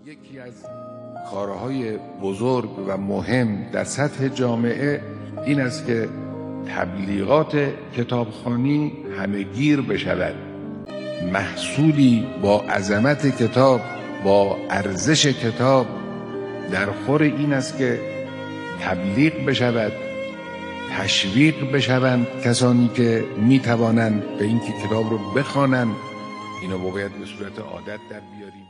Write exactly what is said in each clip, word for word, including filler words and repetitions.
یکی از کارهای بزرگ و مهم در سطح جامعه این است که تبلیغات کتابخوانی همه‌گیر بشود، محصولی با عظمت کتاب، با ارزش کتاب در خور این است که تبلیغ بشود، تشویق بشوند کسانی که میتوانند به اینکه کتاب رو بخوانند. اینو باید به صورت عادت در بیاریم.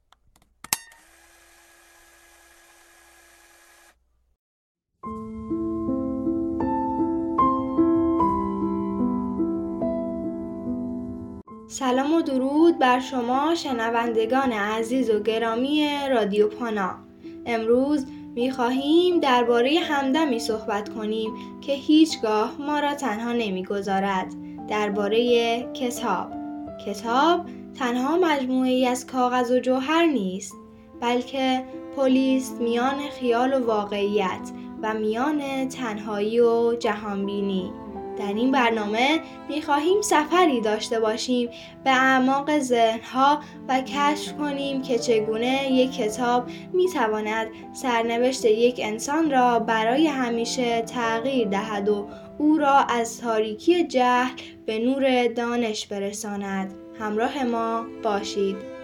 سلام و درود بر شما شنوندگان عزیز و گرامی رادیو پانا. امروز می‌خواهیم درباره همدمی صحبت کنیم که هیچگاه ما را تنها نمی‌گذارد. درباره کتاب. کتاب تنها مجموعه‌ای از کاغذ و جوهر نیست، بلکه پلیست میان خیال و واقعیت و میان تنهایی و جهانبینی. در این برنامه می‌خواهیم سفری داشته باشیم به اعماق ذهن‌ها و کشف کنیم که چگونه یک کتاب می‌تواند سرنوشت یک انسان را برای همیشه تغییر دهد و او را از تاریکی جهل به نور دانش برساند. همراه ما باشید.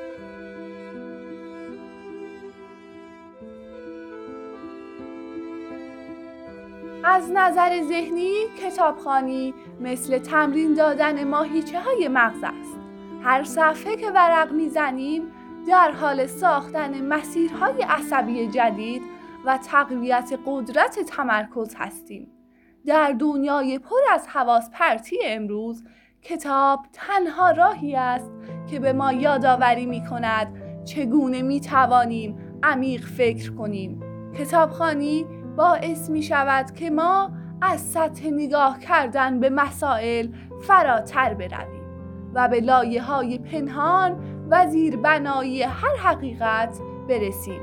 از نظر ذهنی کتابخوانی مثل تمرین دادن ماهیچه های مغز است. هر صفحه که ورق میزنیم در حال ساختن مسیرهای عصبی جدید و تقویت قدرت تمرکز هستیم. در دنیای پر از حواس پرتی امروز کتاب تنها راهی است که به ما یادآوری می‌کند چگونه می‌توانیم عمیق فکر کنیم. کتابخوانی باعث می شود که ما از سطح نگاه کردن به مسائل فراتر برویم و به لایه‌های پنهان و زیربنایی هر حقیقت برسیم.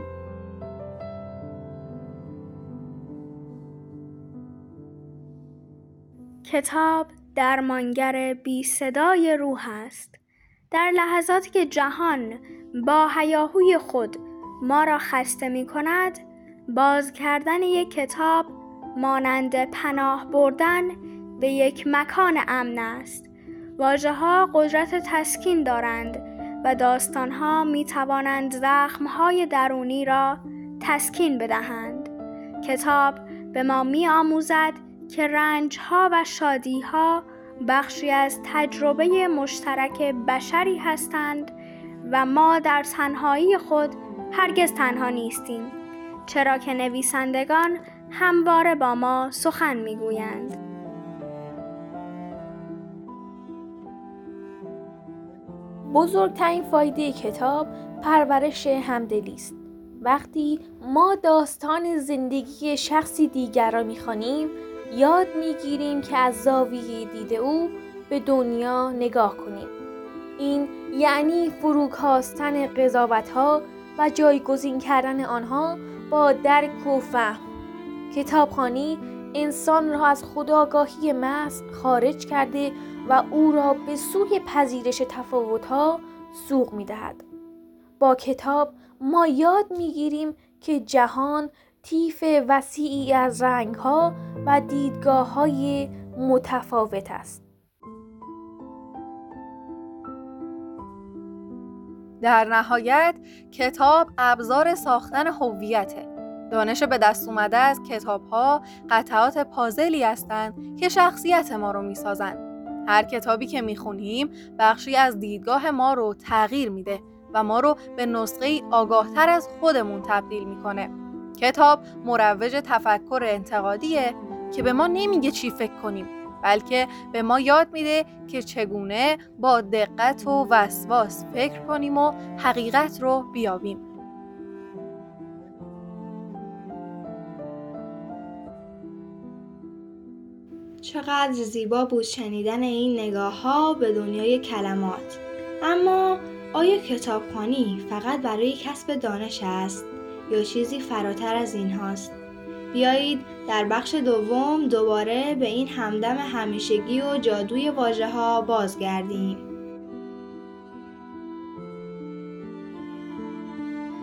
کتاب درمانگر بی صدای روح است. در لحظاتی که جهان با هیاهوی خود ما را خسته می کند، باز کردن یک کتاب مانند پناه بردن به یک مکان امن است. واژه‌ها قدرت تسکین دارند و داستان‌ها می‌توانند زخم‌های درونی را تسکین بدهند. کتاب به ما می‌آموزد که رنج‌ها و شادی‌ها بخشی از تجربه مشترک بشری هستند و ما در تنهایی خود هرگز تنها نیستیم، چرا که نویسندگان همواره با ما سخن میگویند. بزرگترین فایده کتاب پرورش همدلی است. وقتی ما داستان زندگی شخصی دیگر را میخوانیم، یاد میگیریم که از زاویه دید او به دنیا نگاه کنیم. این یعنی فروکاستن قضاوت‌ها و جایگزین کردن آنها با درک و فهم. کتابخوانی انسان را از خودآگاهی محض خارج کرده و او را به سوی پذیرش تفاوت‌ها سوق می‌دهد. با کتاب ما یاد می‌گیریم که جهان طیف وسیعی از رنگ‌ها و دیدگاه‌های متفاوت است. در نهایت کتاب ابزار ساختن هویته. دانش به دست اومده از کتاب‌ها قطعات پازلی هستند که شخصیت ما رو می‌سازند. هر کتابی که می‌خونیم بخشی از دیدگاه ما رو تغییر میده و ما رو به نسخه‌ای آگاه‌تر از خودمون تبدیل می‌کنه. کتاب مروج تفکر انتقادیه که به ما نمیگه چی فکر کنیم، بلکه به ما یاد میده که چگونه با دقت و وسواس فکر کنیم و حقیقت رو بیابیم. چقدر زیبا بود شنیدن این نگاه‌ها به دنیای کلمات. اما آیا کتابخوانی فقط برای کسب دانش است یا چیزی فراتر از این هاست؟ بیایید در بخش دوم دوباره به این همدم همیشگی و جادوی واژه‌ها بازگردیم.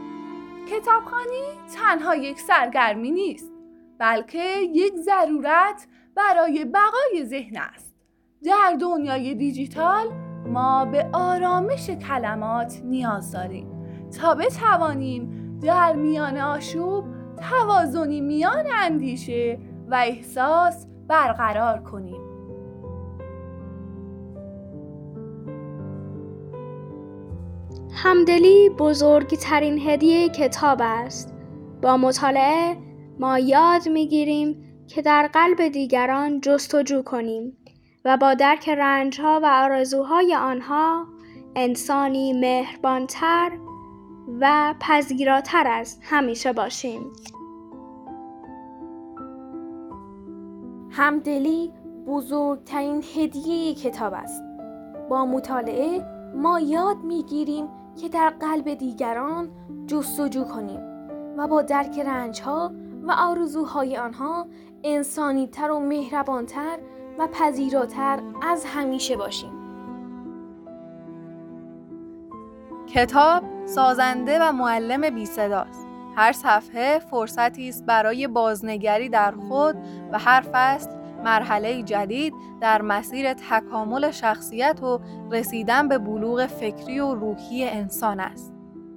کتابخوانی تنها یک سرگرمی نیست، بلکه یک ضرورت برای بقای ذهن است. در دنیای دیجیتال ما به آرامش کلمات نیاز داریم تا بتوانیم در میان آشوب توازنی میان اندیشه و احساس برقرار کنیم. همدلی بزرگترین هدیه کتاب است. با مطالعه ما یاد می‌گیریم که در قلب دیگران جستجو کنیم و با درک رنج‌ها و آرزوهای آنها انسانی مهربان‌تر و پذیراتر از همیشه باشیم. همدلی بزرگترین هدیه کتاب است. با مطالعه ما یاد می‌گیریم که در قلب دیگران جستجو کنیم و با درک رنج‌ها و آرزوهای آنها انسانی‌تر و مهربان‌تر و پذیراتر از همیشه باشیم. کتاب سازنده و معلم بی صداست. هر صفحه فرصتی است برای بازنگری در خود و هر فصل مرحله جدید در مسیر تکامل شخصیت و رسیدن به بلوغ فکری و روحی انسان است.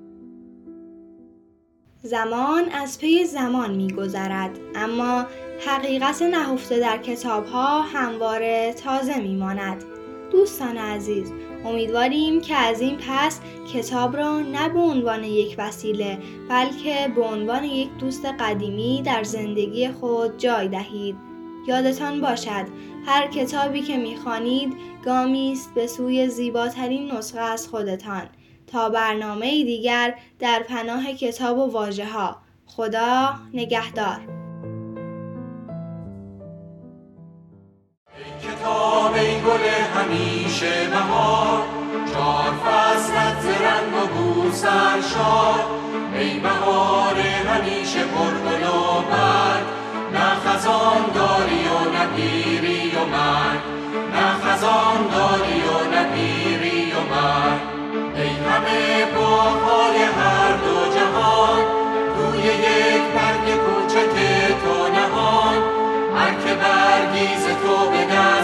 زمان از پی زمان می‌گذرد، اما حقیقت نهفته در کتاب‌ها همواره تازه می‌ماند. دوستان عزیز، امیدواریم که از این پس کتاب را نه به عنوان یک وسیله بلکه به عنوان یک دوست قدیمی در زندگی خود جای دهید. یادتان باشد هر کتابی که می‌خوانید گامی است به سوی زیباترین نسخه از خودتان. تا برنامه دیگر در پناه کتاب و واژه‌ها. خدا نگهدار. ای کتاب ای گل همیشه بهار، چار فصلت ز رنگ و بو سرشار. ای بهار همیشه پرگل و برگ، نه خزان داری و نه پیری و مرگ، نه خزان داری و نه پیری و مرگ. ای همه باغ‌های هر دو جهان، روی یک برگ کوچک تو نهان. هر که برگی ز تو به